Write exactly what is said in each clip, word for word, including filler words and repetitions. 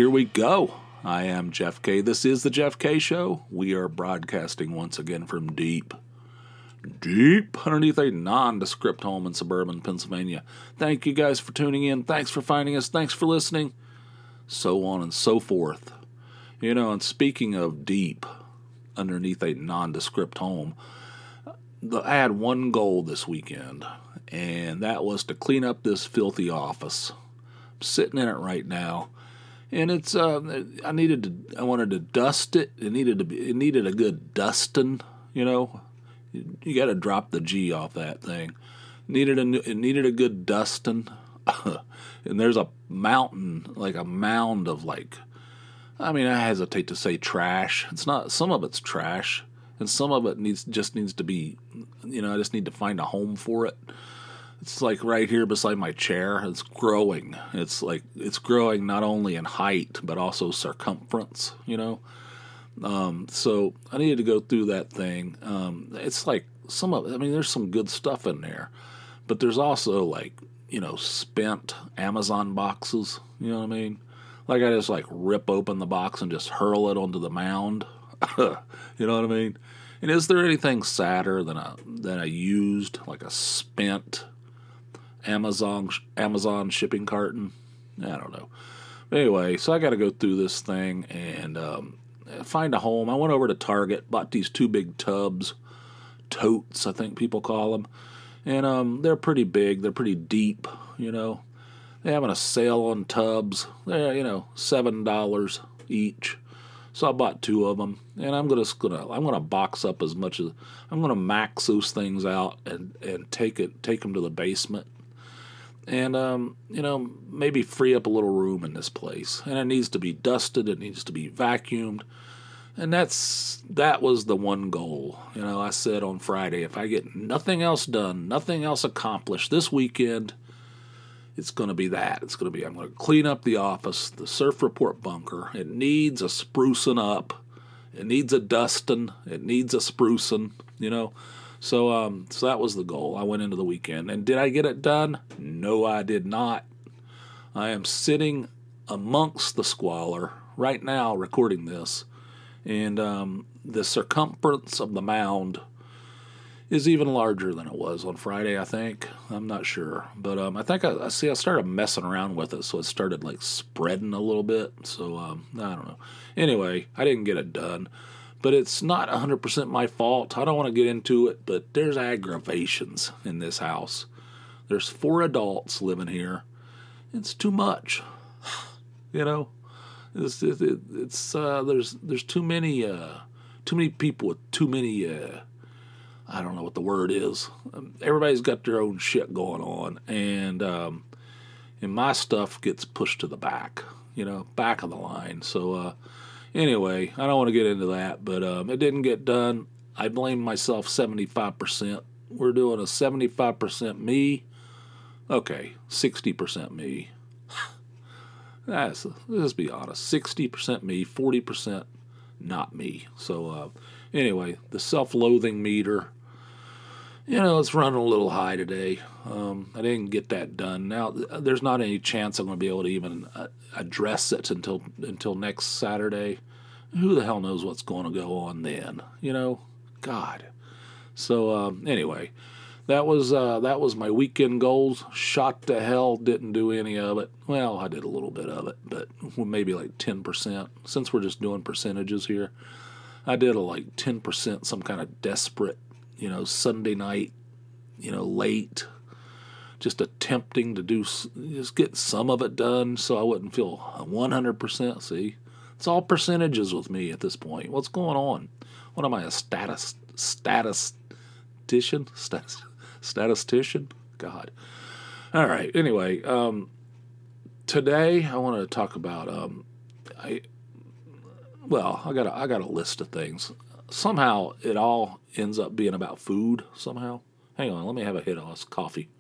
here we go. I am Jeff K. This is the Jeff K. Show. We are broadcasting once again from deep, deep underneath a nondescript home in suburban Pennsylvania. Thank you guys for tuning in. Thanks for finding us. Thanks for listening. So on and so forth. You know, and speaking of deep underneath a nondescript home, I had one goal this weekend, and that was to clean up this filthy office. I'm sitting in it right now. And it's uh, I needed to I wanted to dust it. It needed to be it needed a good dusting, you know. You, you got to drop the G off that thing. It needed a it needed a good dusting. And there's a mountain, like a mound of like I mean, I hesitate to say trash. It's not some of it's trash, and some of it needs just needs to be, you know, I just need to find a home for it. It's like right here beside my chair. It's growing. It's like it's growing not only in height but also circumference. You know, um, so I needed to go through that thing. Um, it's like some of. I mean, there's some good stuff in there, but there's also like you know spent Amazon boxes. You know what I mean? Like I just like rip open the box and just hurl it onto the mound. You know what I mean? And is there anything sadder than a than a used like a spent Amazon Amazon shipping carton? I don't know. Anyway, so I got to go through this thing and um, find a home. I went over to Target, bought these two big tubs, totes, I think people call them, and um, they're pretty big. They're pretty deep. You know, they're having a sale on tubs. They're you know seven dollars each. So I bought two of them, and I'm gonna, gonna I'm gonna box up as much as I'm gonna max those things out and, and take it take them to the basement. And, um, you know, maybe free up a little room in this place. And it needs to be dusted. It needs to be vacuumed. And that's that was the one goal. You know, I said on Friday, if I get nothing else done, nothing else accomplished this weekend, it's going to be that. It's going to be, I'm going to clean up the office, the Surf Report bunker. It needs a sprucing up. It needs a dusting. It needs a sprucing, you know. So um, so that was the goal. I went into the weekend. And did I get it done? No, I did not. I am sitting amongst the squalor right now recording this. And um, the circumference of the mound is even larger than it was on Friday, I think. I'm not sure. But um, I think, I, I see, I started messing around with it. So it started like spreading a little bit. So um, I don't know. Anyway, I didn't get it done. But it's not one hundred percent my fault. I don't want to get into it, but there's aggravations in this house. There's four adults living here. It's too much. You know, it's it, it, it's uh, there's there's too many uh, too many people with too many. Uh, I don't know what the word is. Everybody's got their own shit going on, and um, and my stuff gets pushed to the back. You know, back of the line. So. Uh, Anyway, I don't want to get into that, but um, it didn't get done. I blame myself seventy-five percent. We're doing a seventy-five percent me. Okay, sixty percent me. That's, let's be honest. sixty percent me, forty percent not me. So uh, anyway, the self-loathing meter, you know, it's running a little high today. Um, I didn't get that done. Now, there's not any chance I'm going to be able to even uh, address it until until next Saturday. Who the hell knows what's going to go on then? You know, God. So um, anyway, that was uh, that was my weekend goals. Shot to hell. Didn't do any of it. Well, I did a little bit of it, but maybe like ten percent. Since we're just doing percentages here, I did a like ten percent. Some kind of desperate, you know, Sunday night, you know, late. Just attempting to do, just get some of it done so I wouldn't feel one hundred percent. See, it's all percentages with me at this point. What's going on? What am I, a status, statistician? Stat, statistician? God. All right. Anyway, um, today I want to talk about, um, I, well, I got a, I got a list of things. Somehow it all ends up being about food somehow. Hang on, let me have a hit of this coffee.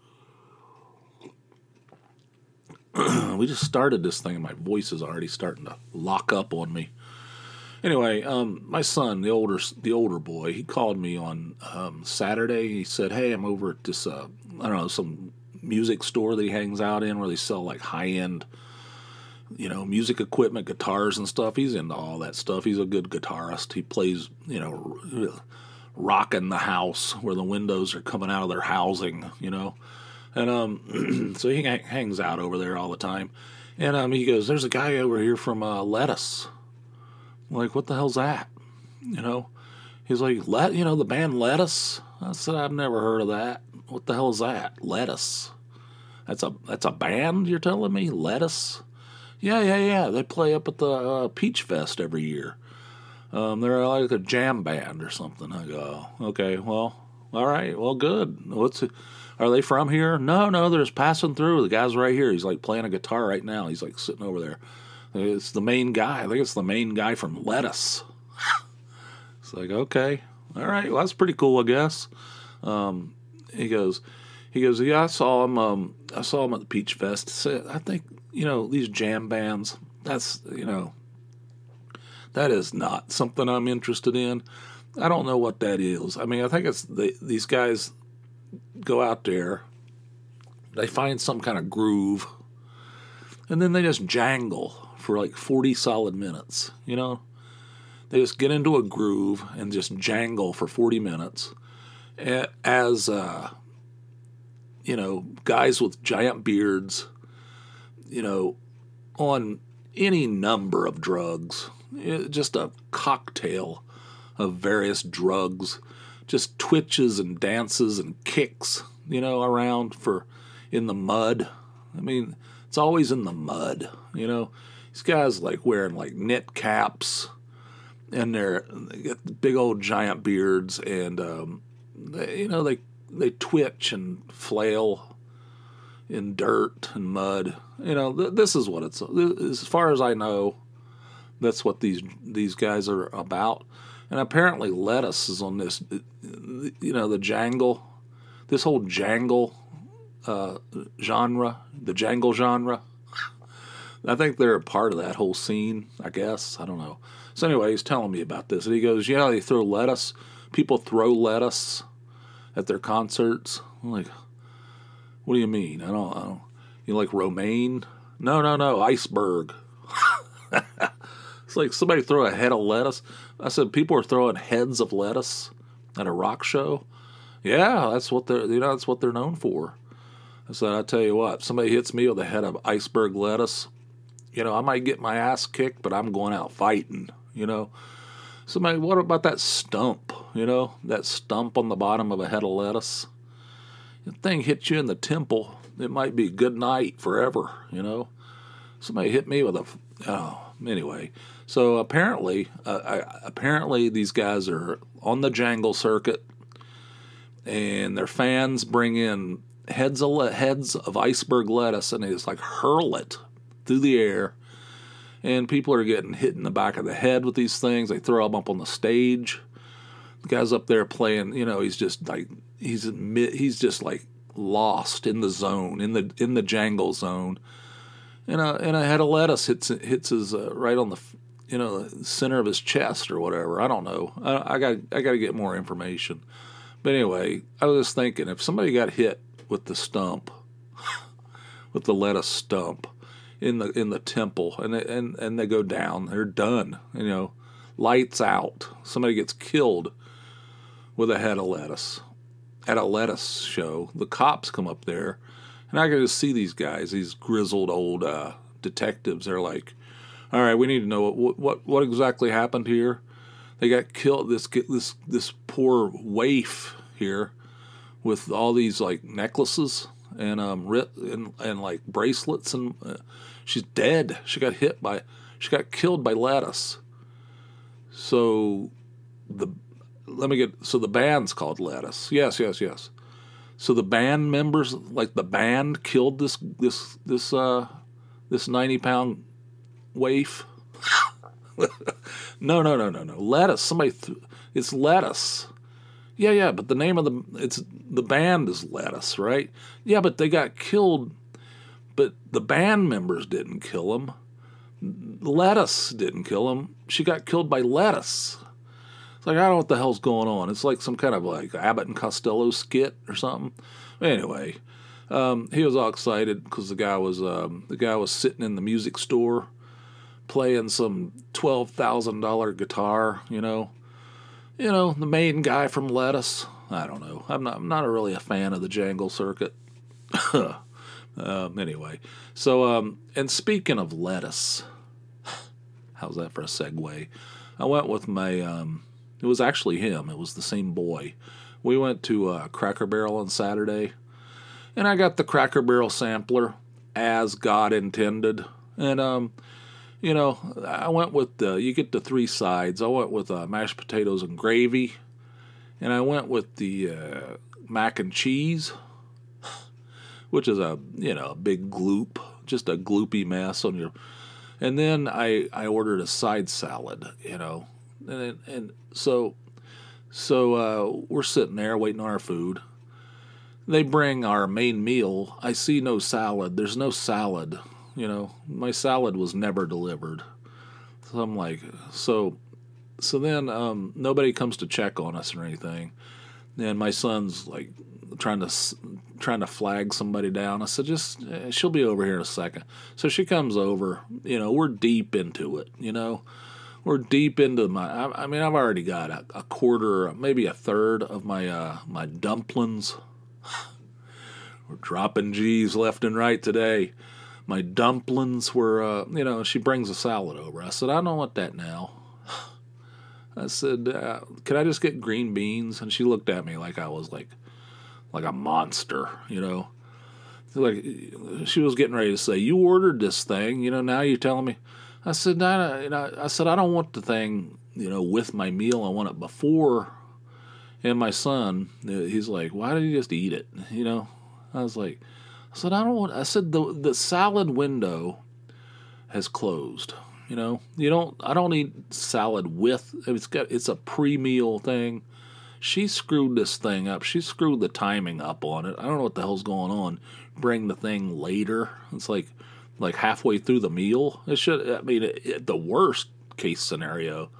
We just started this thing and my voice is already starting to lock up on me. Anyway, um, my son, the older the older boy, he called me on um, Saturday. He said, hey, I'm over at this, uh, I don't know, some music store that he hangs out in where they sell like high-end you know, music equipment, guitars and stuff. He's into all that stuff. He's a good guitarist. He plays, you know, rocking the house where the windows are coming out of their housing, you know. And um, so he hangs out over there all the time. And um, he goes, there's a guy over here from uh, Lettuce. I'm like, what the hell's that? You know, he's like, Let, you know, the band Lettuce. I said, I've never heard of that. What the hell is that? Lettuce. That's a that's a band you're telling me? Lettuce? Yeah, yeah, yeah. They play up at the uh, Peach Fest every year. Um, they're like a jam band or something. I go, okay, well, all right, well, good. What's it? Are they from here? No, no, they're just passing through. The guy's right here. He's like playing a guitar right now. He's like sitting over there. It's the main guy. I think it's the main guy from Lettuce. It's like, okay, all right, well, that's pretty cool, I guess. Um, he goes, he goes, yeah, I saw him. Um, I saw him at the Peach Fest. So I think, you know, these jam bands. That's, you know, that is not something I'm interested in. I don't know what that is. I mean, I think it's the, these guys go out there, they find some kind of groove, and then they just jangle for like forty solid minutes, you know? They just get into a groove and just jangle for forty minutes as, uh, you know, guys with giant beards, you know, on any number of drugs, just a cocktail of various drugs, just twitches and dances and kicks, you know, around for in the mud. I mean, it's always in the mud, you know. These guys like wearing like knit caps, and they're they get big old giant beards, and um, they, you know, they they twitch and flail in dirt and mud. You know, th- this is what it's. As far as I know, that's what these these guys are about. And apparently Lettuce is on this, you know, the jangle, this whole jangle uh, genre, the jangle genre. I think they're a part of that whole scene, I guess. I don't know. So anyway, he's telling me about this. And he goes, yeah, they throw lettuce. People throw lettuce at their concerts. I'm like, what do you mean? I don't, I don't you like romaine? No, no, no, iceberg. It's like somebody throw a head of lettuce. I said, people are throwing heads of lettuce at a rock show. Yeah, that's what they're, you know, that's what they're known for. I said, I tell you what, somebody hits me with a head of iceberg lettuce, you know, I might get my ass kicked, but I'm going out fighting, you know. Somebody, what about that stump, you know, that stump on the bottom of a head of lettuce? The thing hits you in the temple, it might be good night forever, you know. Somebody hit me with a, oh, anyway. So apparently, uh, I, apparently these guys are on the jangle circuit, and their fans bring in heads of le- heads of iceberg lettuce, and they just like hurl it through the air, and people are getting hit in the back of the head with these things. They throw them up on the stage. The guy's up there playing, you know, he's just like he's he's just like lost in the zone, in the in the jangle zone. And a and a head of lettuce hits hits his uh, right on the, you know, center of his chest or whatever. I don't know. I, I got I got to get more information. But anyway, I was just thinking, if somebody got hit with the stump, with the lettuce stump in the in the temple, and they, and and they go down, they're done. You know, lights out. Somebody gets killed with a head of lettuce at a lettuce show. The cops come up there. And I could just see these guys, these grizzled old uh, detectives. They're like, "All right, we need to know what what what exactly happened here. They got killed. This this this poor waif here, with all these like necklaces and um writ and and like bracelets, and uh, she's dead. She got hit by, she got killed by lettuce. So the let me get so the band's called Lettuce. Yes, yes, yes." So the band members, like the band, killed this this this uh this ninety pound waif. no, no, no, no, no. Lettuce. Somebody. Th- it's Lettuce. Yeah, yeah. But the name of the it's the band is Lettuce, right? Yeah, but they got killed. But the band members didn't kill him. Lettuce didn't kill him. She got killed by lettuce. It's like, I don't know what the hell's going on. It's like some kind of like Abbott and Costello skit or something. Anyway, Um, he was all excited because the guy was um, the guy was sitting in the music store playing some twelve thousand dollar guitar. You know, you know the main guy from Lettuce. I don't know. I'm not. I'm not really a fan of the Jangle Circuit. um, anyway, so um, and speaking of lettuce, how's that for a segue? I went with my. Um, it was actually him. It was the same boy. We went to uh, Cracker Barrel on Saturday, and I got the Cracker Barrel sampler as God intended. And um, you know, I went with the. You get the three sides. I went with uh, mashed potatoes and gravy, and I went with the uh, mac and cheese, which is a you know a big gloop, just a gloopy mess on your. And then I I ordered a side salad, you know, and and so so uh, we're sitting there waiting on our food. They bring our main meal. I see no salad. There's no salad. You know, my salad was never delivered. So I'm like, so so then um, nobody comes to check on us or anything. And my son's like trying to trying to flag somebody down. I said, just eh, she'll be over here in a second. So she comes over. You know, we're deep into it. You know, we're deep into my. I, I mean, I've already got a, a quarter, maybe a third of my uh, my dumplings. We're dropping G's left and right today. My dumplings were, uh, you know, she brings a salad over. I said, I don't want that now. I said, uh, can I just get green beans? And she looked at me like I was like, like a monster, you know. Like she was getting ready to say, you ordered this thing, you know, now you're telling me. I said, no, you know, I said, I don't want the thing, you know, with my meal. I want it before. And my son, he's like, why did you just eat it? You know, I was like, I said, I don't want, I said, the the salad window has closed. You know, you don't, I don't eat salad with, it's got, it's a pre-meal thing. She screwed this thing up. She screwed the timing up on it. I don't know what the hell's going on. Bring the thing later. It's like, like halfway through the meal. It should, I mean, it, it, the worst case scenario,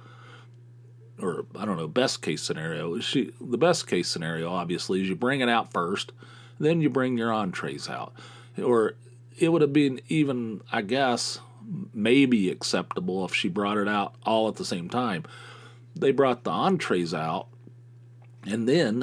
or I don't know, best case scenario, she, the best case scenario, obviously, is you bring it out first, then you bring your entrees out. Or it would have been even, I guess, maybe acceptable if she brought it out all at the same time. They brought the entrees out, and then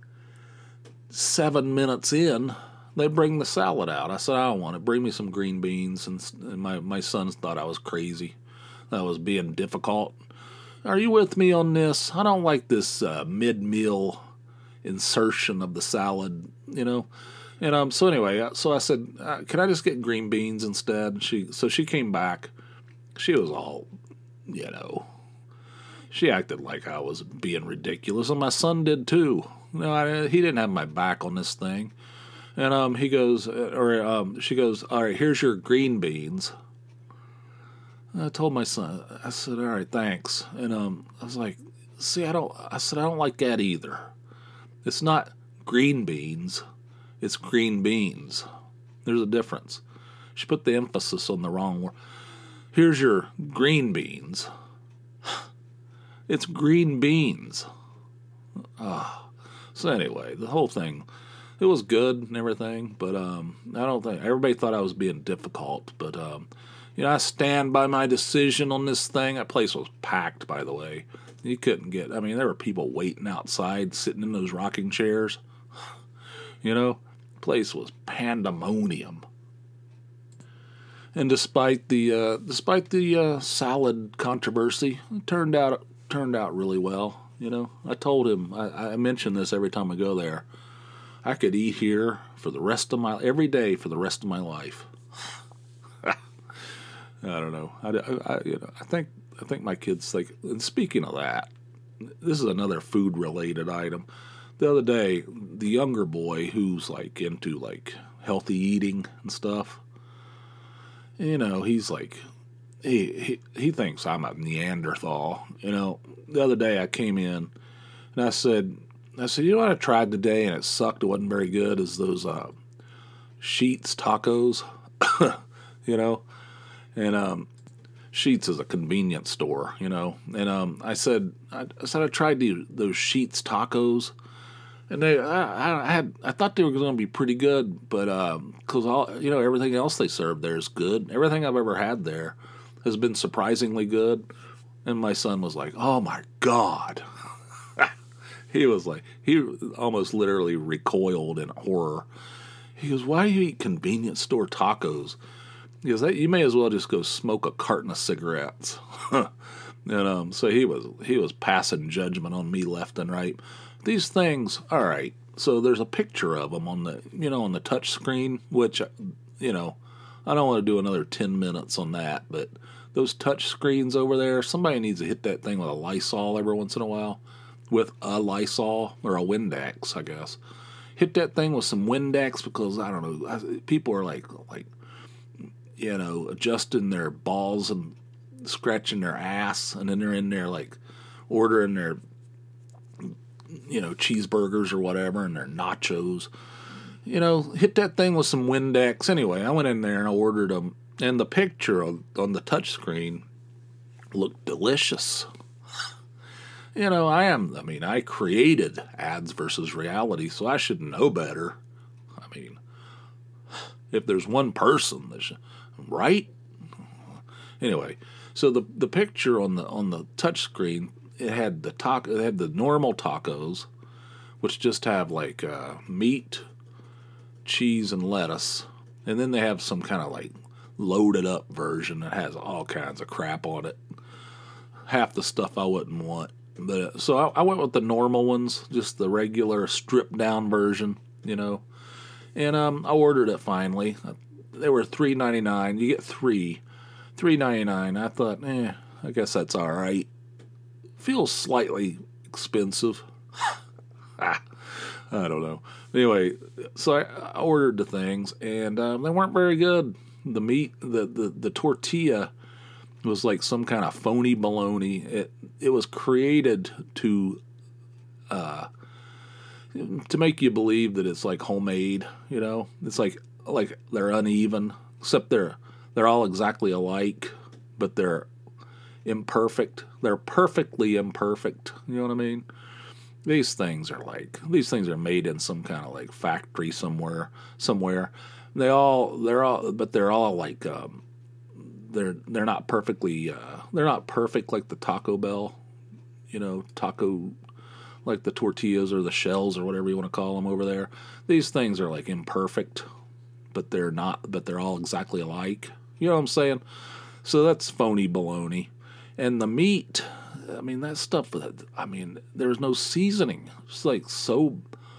seven minutes in, they bring the salad out. I said, I don't want it. Bring me some green beans. And, and my, my sons thought I was crazy. I was being difficult. Are you with me on this? I don't like this uh, mid-meal insertion of the salad, you know. And um, so anyway, so I said, uh, can I just get green beans instead? And she, so she came back. She was all, you know, she acted like I was being ridiculous, and my son did too. You know, I, he didn't have my back on this thing. And um, he goes, or um, she goes, all right, here's your green beans. And I told my son, I said, all right, thanks. And um, I was like, see, I don't, I said, I don't like that either. It's not green beans. It's green beans. There's a difference. She put the emphasis on the wrong word. Here's your green beans. It's green beans. Ah. So anyway, the whole thing, it was good and everything, but um, I don't think, everybody thought I was being difficult, but um, you know, I stand by my decision on this thing. That place was packed, by the way. You couldn't get, I mean, there were people waiting outside, sitting in those rocking chairs. You know, the place was pandemonium. And despite the uh, despite the uh, salad controversy, it turned out turned out really well. You know, I told him, I, I mention this every time I go there. I could eat here for the rest of my every day for the rest of my life. I don't know. I, I, you know, I think I think my kids think. And speaking of that, this is another food related item. The other day, the younger boy who's like into like healthy eating and stuff, you know, he's like, he, he he thinks I'm a Neanderthal. You know, the other day I came in and I said, I said, you know what I tried today and it sucked. It wasn't very good. Is those uh, Sheetz tacos, you know, and um, Sheetz is a convenience store, you know, and um, I said, I, I said I tried the, those Sheetz tacos. And they, I, I had, I thought they were going to be pretty good, but because all, you know, everything else they serve there is good. Everything I've ever had there has been surprisingly good. And my son was like, "Oh my God!" He was like, he almost literally recoiled in horror. He goes, "Why do you eat convenience store tacos?" He goes, "You may as well just go smoke a carton of cigarettes." And um, so he was he was passing judgment on me left and right. These things, all right. So there's a picture of them on the you know on the touch screen, which you know I don't want to do another ten minutes on that, but those touch screens over there, somebody needs to hit that thing with a Lysol every once in a while, with a Lysol or a Windex, I guess. Hit that thing with some Windex because I don't know. People are like like you know adjusting their balls and scratching their ass, and then they're in there like ordering their, you know, cheeseburgers or whatever, and their nachos. You know, hit that thing with some Windex. Anyway, I went in there and I ordered them, and the picture on, on the touch screen looked delicious. You know, I am, I mean, I created Ads versus Reality, so I should know better. I mean, if there's one person that should, right? Anyway, so the the picture on the on the touch screen, it had the taco, it had the normal tacos, which just have like uh, meat, cheese, and lettuce, and then they have some kind of like loaded up version that has all kinds of crap on it. Half the stuff I wouldn't want. But so I, I went with the normal ones, just the regular stripped down version, you know. And um, I ordered it finally. They were three ninety-nine. You get three. three ninety-nine. I thought, eh, I guess that's all right. Feels slightly expensive. ah, I don't know. Anyway, so I, I ordered the things, and um, they weren't very good. The meat, the, the, the tortilla was like some kind of phony baloney. It it was created to uh, to make you believe that it's like homemade. You know, it's like like they're uneven, except they're they're all exactly alike, but they're imperfect. They're perfectly imperfect. You know what I mean? These things are like these things are made in some kind of like factory somewhere. Somewhere, they all they're all, but they're all like um, they're they're not perfectly uh, they're not perfect like the Taco Bell. You know, taco like the tortillas or the shells or whatever you want to call them over there. These things are like imperfect, but they're not. But they're all exactly alike. You know what I'm saying? So that's phony baloney. And the meat, I mean, that stuff, I mean, there's no seasoning. It's like so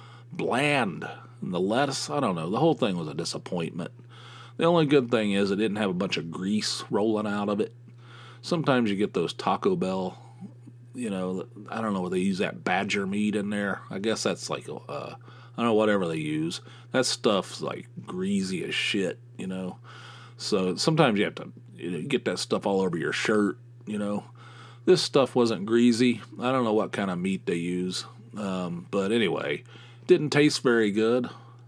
bland. And the lettuce, I don't know. The whole thing was a disappointment. The only good thing is it didn't have a bunch of grease rolling out of it. Sometimes you get those Taco Bell, you know, I don't know, they use that badger meat in there. I guess that's like, uh, I don't know, whatever they use. That stuff's like greasy as shit, you know. So sometimes you have to you know, get that stuff all over your shirt, you know. This stuff wasn't greasy. I don't know what kind of meat they use. Um, but anyway, didn't taste very good.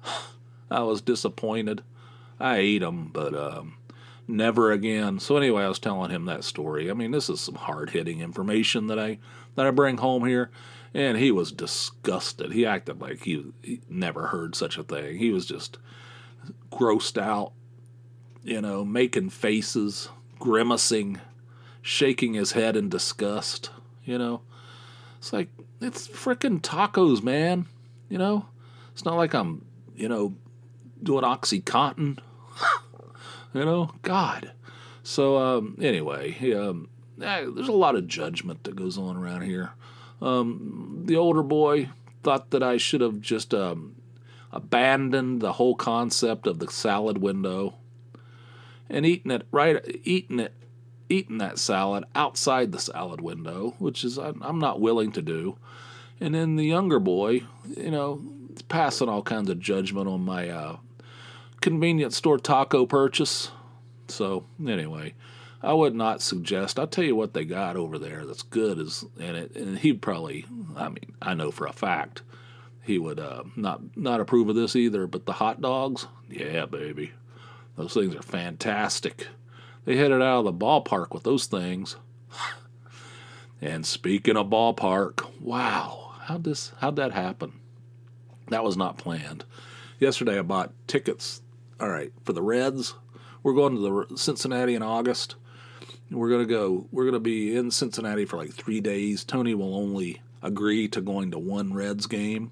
I was disappointed. I ate them, but um, never again. So anyway, I was telling him that story. I mean, this is some hard-hitting information that I that I bring home here. And he was disgusted. He acted like he, he never heard such a thing. He was just grossed out. You know, making faces, grimacing, shaking his head in disgust, you know. It's like, it's frickin' tacos, man, you know. It's not like I'm, you know, doing OxyContin, you know. God. So, um, anyway, um, there's a lot of judgment that goes on around here. Um, the older boy thought that I should have just um, abandoned the whole concept of the salad window and eating it right, eating it, eating that salad outside the salad window, which is I'm not willing to do. And then the younger boy, you know, passing all kinds of judgment on my uh, convenience store taco purchase. So anyway, I would not suggest. I'll tell you what they got over there that's good is, and it, and he'd probably, I mean, I know for a fact he would uh, not not approve of this either. But the hot dogs, yeah, baby. Those things are fantastic. They hit it out of the ballpark with those things. And speaking of ballpark, wow, how'd this, how'd that happen? That was not planned. Yesterday I bought tickets. All right, for the Reds. We're going to the Cincinnati in August. We're gonna go. We're gonna be in Cincinnati for like three days. Tony will only agree to going to one Reds game,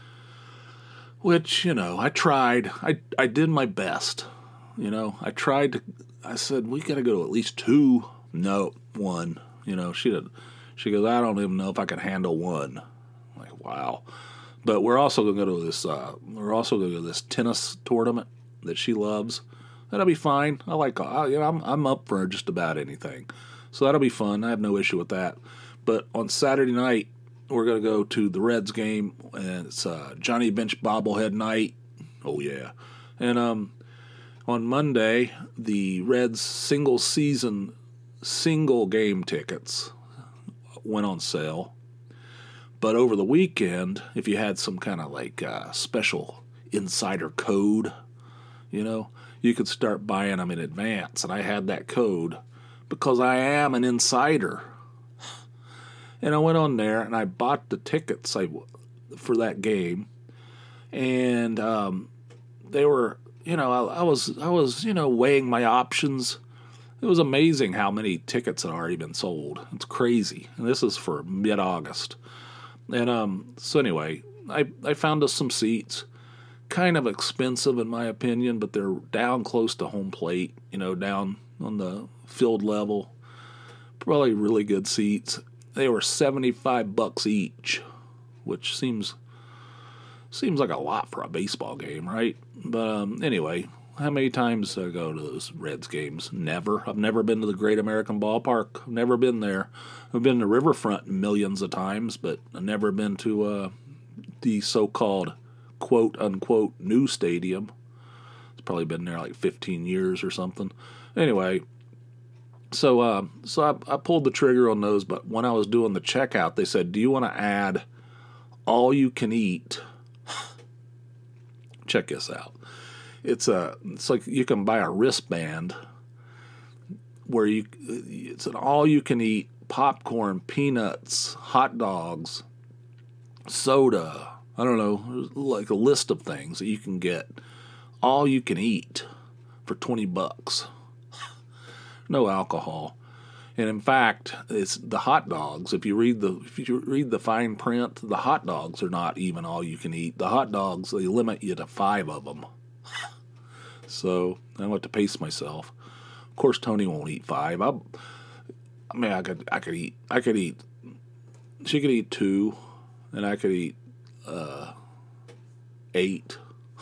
which, you know, I tried. I I did my best. You know, I tried to. I said we got to go to at least two. No, one. You know, she did. She goes, I don't even know if I can handle one. I'm like, wow. But we're also gonna go to this. Uh, we're also gonna go to this tennis tournament that she loves. That'll be fine. I like. I, you know, I'm I'm up for just about anything, so that'll be fun. I have no issue with that. But on Saturday night, we're gonna go to the Reds game, and it's uh, Johnny Bench bobblehead night. Oh yeah, and um, on Monday, the Reds single season single game tickets went on sale. But over the weekend, if you had some kind of like uh, special insider code, you know, you could start buying them in advance. And I had that code because I am an insider. And I went on there and I bought the tickets I, for that game. And um, they were, you know, I, I was, I was, you know, weighing my options. It was amazing how many tickets had already been sold. It's crazy. And this is for mid-August. And um, so anyway, I, I found us some seats. Kind of expensive in my opinion, but they're down close to home plate, you know, down on the field level. Probably really good seats. They were seventy-five bucks each, which seems seems like a lot for a baseball game, right? But um, anyway, how many times do I go to those Reds games? Never. I've never been to the Great American Ballpark. I've never been there. I've been to Riverfront millions of times, but I've never been to uh, the so-called quote-unquote new stadium. It's probably been there like fifteen years or something. Anyway, so uh, so I, I pulled the trigger on those, but when I was doing the checkout, they said, do you want to add all you can eat? Check this out. It's a it's like you can buy a wristband where you it's an all you can eat popcorn, peanuts, hot dogs, soda. I don't know, like a list of things that you can get all you can eat for twenty bucks. No alcohol. And in fact, it's the hot dogs. If you read the if you read the fine print, the hot dogs are not even all you can eat. The hot dogs, they limit you to five of them. So I went to pace myself. Of course, Tony won't eat five. I, I mean, I could I could eat I could eat. She could eat two, and I could eat Uh, eight.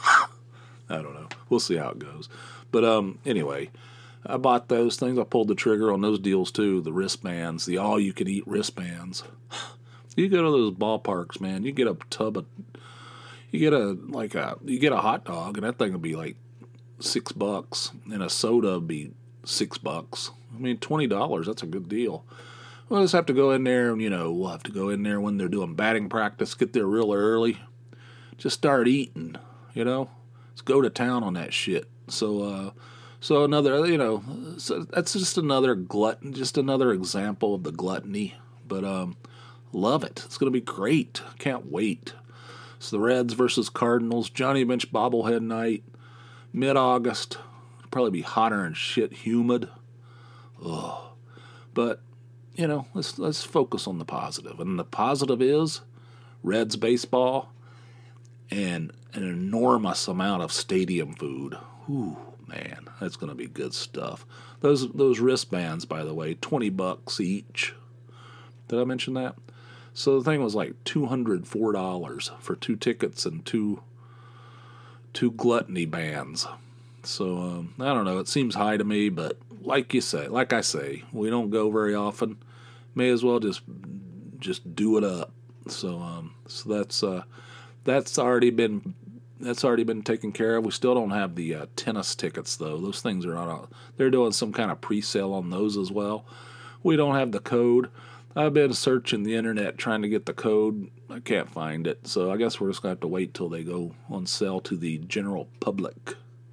I don't know. We'll see how it goes. But um, anyway, I bought those things. I pulled the trigger on those deals too. The wristbands, the all-you-can-eat wristbands. You go to those ballparks, man. You get a tub of, you get a like a, you get a hot dog, and that thing will be like six bucks, and a soda will be six bucks. I mean, twenty dollars. That's a good deal. We'll just have to go in there, and, you know, we'll have to go in there when they're doing batting practice, get there real early, just start eating, you know? Let's go to town on that shit. So, uh, so another, you know, so that's just another glutton, just another example of the gluttony. But, um, love it. It's going to be great. Can't wait. It's the Reds versus Cardinals, Johnny Bench bobblehead night, mid-August. It'll probably be hotter and shit, humid. Ugh. But, you know, let's let's focus on the positive. And the positive is Reds baseball and an enormous amount of stadium food. Ooh, man, that's going to be good stuff. Those those wristbands, by the way, twenty bucks each. Did I mention that? So the thing was like two hundred four dollars for two tickets and two two gluttony bands. So um, I don't know. It seems high to me, but like you say, like I say, we don't go very often. May as well just just do it up. So um, so that's uh, that's already been that's already been taken care of. We still don't have the uh, tennis tickets though. Those things are on. A, they're doing some kind of pre-sale on those as well. We don't have the code. I've been searching the internet trying to get the code. I can't find it. So I guess we're just gonna have to wait till they go on sale to the general public.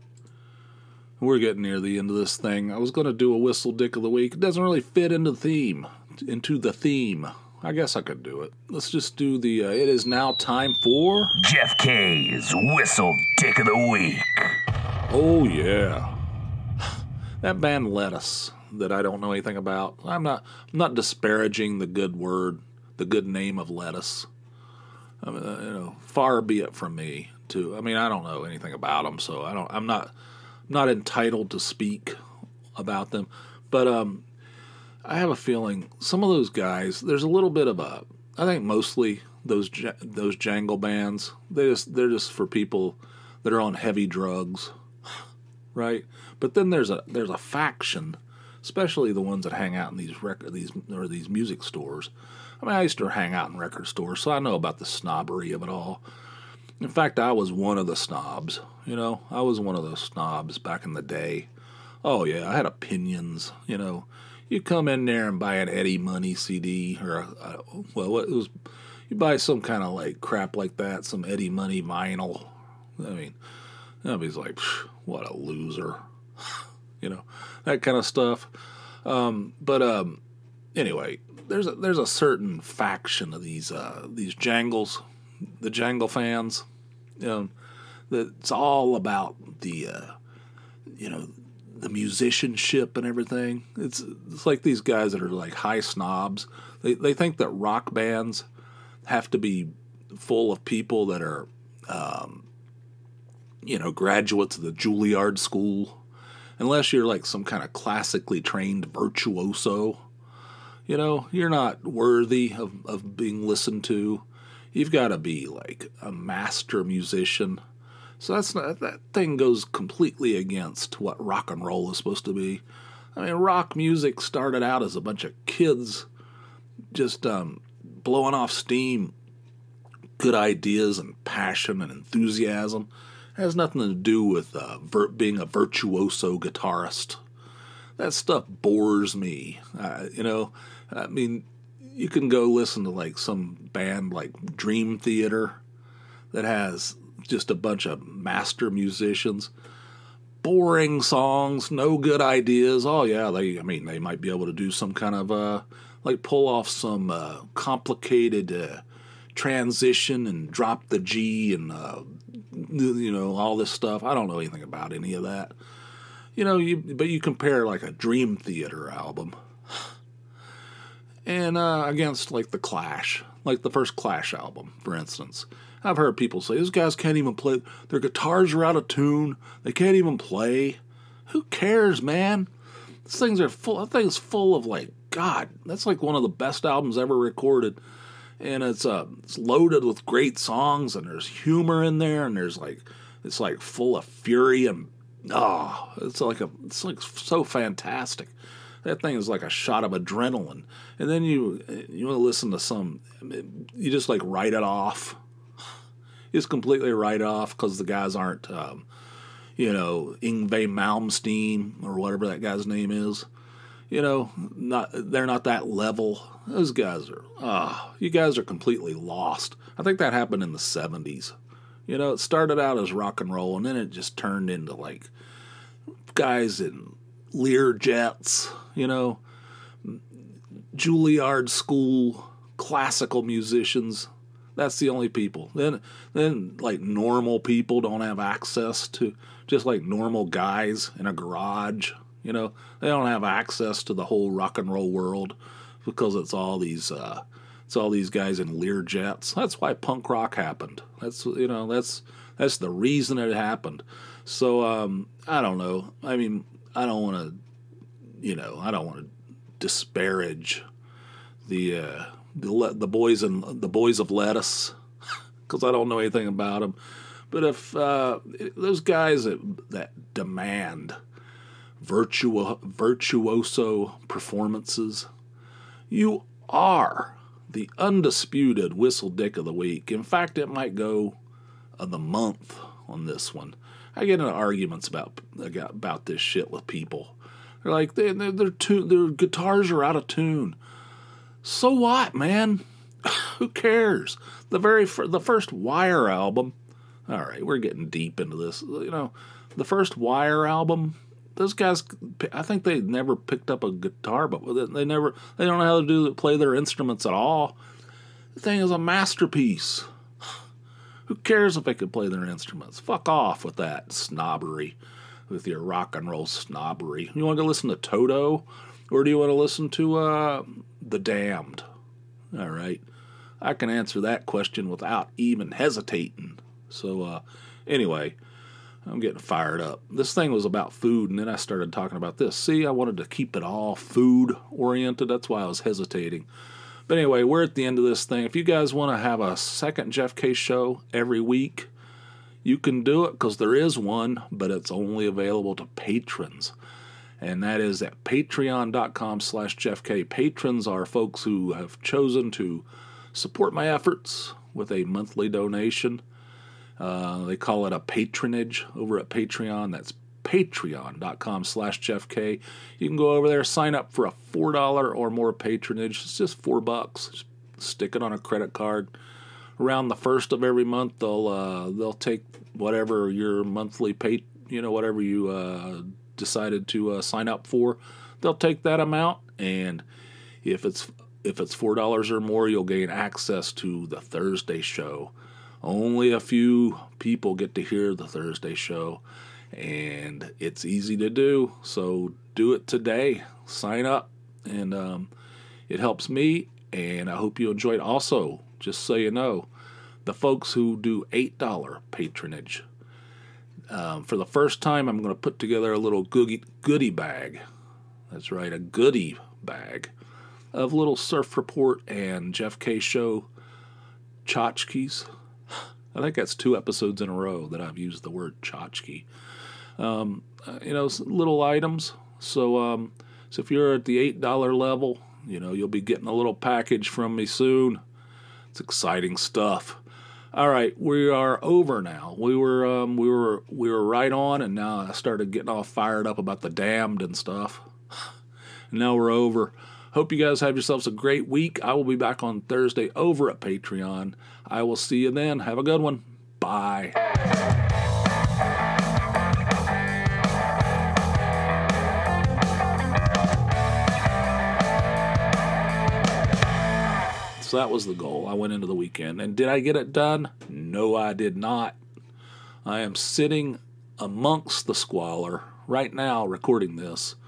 We're getting near the end of this thing. I was going to do a Whistle Dick of the Week. It doesn't really fit into the theme. Into the theme. I guess I could do it. Let's just do the, uh, it is now time for... Jeff K's Whistle Dick of the Week. Oh, yeah. That band Lettuce that I don't know anything about. I'm not I'm not disparaging the good word, the good name of Lettuce. I mean, uh, you know, far be it from me to, I mean, I don't know anything about them, so I don't, I'm not, I'm not entitled to speak about them. But, um, I have a feeling some of those guys, there's a little bit of a, I think mostly those those jangle bands, they just, they're just for people that are on heavy drugs, right? But then there's a there's a faction, especially the ones that hang out in these record these or these music stores. I mean, I used to hang out in record stores, so I know about the snobbery of it all. In fact, I was one of the snobs. You know, I was one of those snobs back in the day. Oh yeah, I had opinions. You know. You come in there and buy an Eddie Money C D, or, a, a, well, it was, you buy some kind of like crap like that, some Eddie Money vinyl. I mean, everybody's like, what a loser. You know, that kind of stuff. Um, but um, anyway, there's a, there's a certain faction of these uh, these jangles, the jangle fans, you know, that's all about the, uh, you know, the musicianship and everything. It's it's like these guys that are like high snobs. They they think that rock bands have to be full of people that are, um, you know, graduates of the Juilliard school. Unless you're like some kind of classically trained virtuoso, you know, you're not worthy of, of being listened to. You've got to be like a master musician. So that's not, that thing goes completely against what rock and roll is supposed to be. I mean, rock music started out as a bunch of kids just um, blowing off steam, good ideas and passion and enthusiasm. It has nothing to do with uh, vir- being a virtuoso guitarist. That stuff bores me. Uh, you know, I mean, you can go listen to like some band like Dream Theater that has just a bunch of master musicians, boring songs, no good ideas. Oh yeah, they, I mean, they might be able to do some kind of, uh, like pull off some, uh, complicated, uh, transition and drop the G and, uh, you know, all this stuff. I don't know anything about any of that. You know, you, but you compare like a Dream Theater album and, uh, against like the Clash, like the first Clash album, for instance. I've heard people say, these guys can't even play. Their guitars are out of tune. They can't even play. Who cares, man? These things are full. That thing's full of like, God, that's like one of the best albums ever recorded. And it's uh, it's loaded with great songs, and there's humor in there, and there's like, it's like full of fury, and oh, it's like a, it's like so fantastic. That thing is like a shot of adrenaline. And then you, you want to listen to some, you just like write it off. Just completely write off because the guys aren't, um, you know, Yngwie Malmsteen or whatever that guy's name is. You know, not they're not that level. Those guys are, ah, oh, you guys are completely lost. I think that happened in the seventies. You know, it started out as rock and roll, and then it just turned into like guys in Lear jets, you know, Juilliard school classical musicians. That's the only people. Then, then like normal people don't have access to, just like normal guys in a garage. You know, they don't have access to the whole rock and roll world because it's all these, uh, it's all these guys in Lear jets. That's why punk rock happened. That's you know, that's that's the reason it happened. So um, I don't know. I mean, I don't want to, you know, I don't want to disparage the. Uh, The, the boys and the boys of Lettuce, because I don't know anything about them. But if uh, those guys that, that demand virtuo, virtuoso performances, you are the undisputed Whistle Dick of the Week. In fact, it might go of the month on this one. I get into arguments about about this shit with people. They're like, they, they're, they're tune, their guitars are out of tune. So what, man? Who cares? The very fir- the first Wire album. All right, we're getting deep into this. You know, the first Wire album those guys, I think they never picked up a guitar, but they never, they don't know how to do play their instruments at all. The thing is a masterpiece. Who cares if they could play their instruments? Fuck off with that snobbery, with your rock and roll snobbery. You want to listen to Toto, or do you want to listen to uh, The Damned? All right, I can answer that question without even hesitating. So uh, anyway, I'm getting fired up. This thing was about food, and then I started talking about this. See, I wanted to keep it all food-oriented. That's why I was hesitating. But anyway, we're at the end of this thing. If you guys want to have a second Jeff K show every week, you can do it, because there is one, but it's only available to patrons. And that is at patreon.com slash Jeff K. Patrons are folks who have chosen to support my efforts with a monthly donation. Uh, they call it a patronage over at Patreon. That's patreon.com slash Jeff K. You can go over there, sign up for a four dollars or more patronage. It's just four bucks. Just stick it on a credit card. Around the first of every month, they'll uh, they'll take whatever your monthly pay, you know, whatever you uh, decided to uh, sign up for. They'll take that amount, and if it's if it's four dollars or more, you'll gain access to the Thursday show. Only a few people get to hear the Thursday show, and it's easy to do, so do it today. Sign up, and um, it helps me, and I hope you enjoy it. Also, just so you know, the folks who do eight dollars patronage, um, for the first time, I'm going to put together a little goodie, goodie bag. That's right, a goodie bag of little Surf Report and Jeff K Show tchotchkes. I think that's two episodes in a row that I've used the word tchotchke. Um, uh, you know, little items. So, um, so if you're at the eight dollars level, you know, you'll be getting a little package from me soon. It's exciting stuff. All right, we are over now. We were, um, we were, we were right on, and now I started getting all fired up about the Damned and stuff. And now we're over. Hope you guys have yourselves a great week. I will be back on Thursday over at Patreon. I will see you then. Have a good one. Bye. So that was the goal. I went into the weekend. And did I get it done? No, I did not. I am sitting amongst the squalor right now recording this.